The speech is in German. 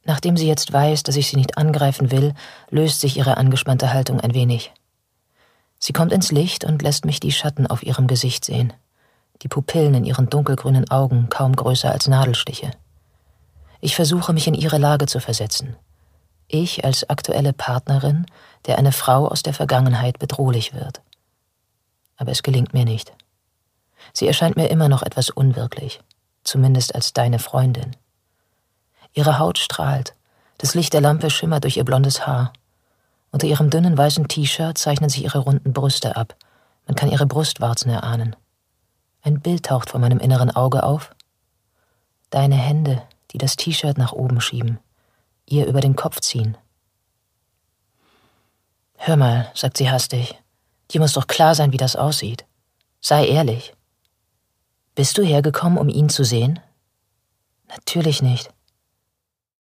Nachdem sie jetzt weiß, dass ich sie nicht angreifen will, löst sich ihre angespannte Haltung ein wenig. Sie kommt ins Licht und lässt mich die Schatten auf ihrem Gesicht sehen, die Pupillen in ihren dunkelgrünen Augen kaum größer als Nadelstiche. Ich versuche, mich in ihre Lage zu versetzen. Ich als aktuelle Partnerin, der eine Frau aus der Vergangenheit bedrohlich wird. Aber es gelingt mir nicht. Sie erscheint mir immer noch etwas unwirklich, zumindest als deine Freundin. Ihre Haut strahlt, das Licht der Lampe schimmert durch ihr blondes Haar. Unter ihrem dünnen weißen T-Shirt zeichnen sich ihre runden Brüste ab. Man kann ihre Brustwarzen erahnen. Ein Bild taucht vor meinem inneren Auge auf. Deine Hände, die das T-Shirt nach oben schieben, ihr über den Kopf ziehen. Hör mal, sagt sie hastig, dir muss doch klar sein, wie das aussieht. Sei ehrlich. Bist du hergekommen, um ihn zu sehen? Natürlich nicht.